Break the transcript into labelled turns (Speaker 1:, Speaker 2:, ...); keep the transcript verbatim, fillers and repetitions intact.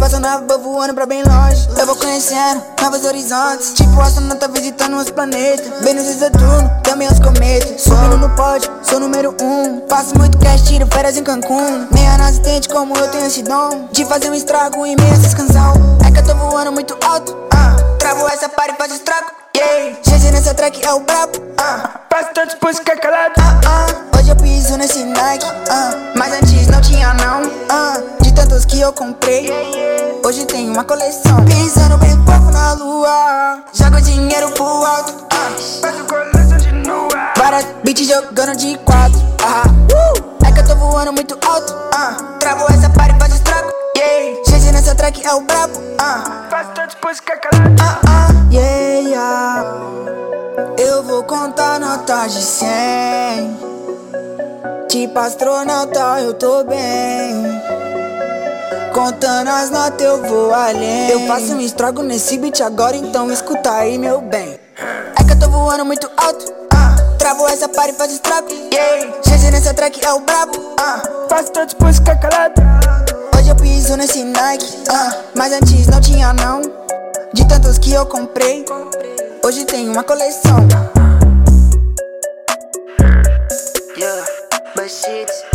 Speaker 1: Espaçonave, vou voando pra bem longe. Eu vou conhecendo novos horizontes, tipo astronauta visitando os planetas. Vênus e Saturno, também os cometas. Subindo no pódio, sou número um. Faço muito cash, tiro férias em Cancún. Meia nas entende como eu tenho esse dom de fazer um estrago em meia essas canção. É que eu tô voando muito alto, ah. Travo essa party e faz estrago, yeah. G G nessa track é o brabo, ah.
Speaker 2: Faço tantos pulsos que é calado,
Speaker 1: ah, ah. Hoje eu piso nesse Nike, ah. Mas antes não tinha não, ah. De tantos que eu comprei, hoje tem uma coleção. Pisando bem fofo na lua, jogo dinheiro pro alto, ah.
Speaker 2: faço coleção de nua.
Speaker 1: Várias beats jogando de quatro, ah. uh. É que eu tô voando muito alto, ah. Travo essa party e faz estrago, yeah. G G nessa track é o brabo, ah.
Speaker 2: Faço tantos pulsos que é calado,
Speaker 1: ah, ah. Yeah, yeah. Eu vou contar notas de cem. Tipo astronauta eu tô bem. Contando as notas eu vou além. Eu faço um estrago nesse beat agora, então escuta aí meu bem. É que eu tô voando muito alto, ah. Travo essa party e faz estrago, yeah. G G nessa track é o brabo, ah.
Speaker 2: faço tantos pulsos que é calado.
Speaker 1: Hoje eu piso nesse Nike, ah. Mas antes não tinha não. De tantos que eu comprei, hoje tem uma coleção.
Speaker 3: Yeah, but shit.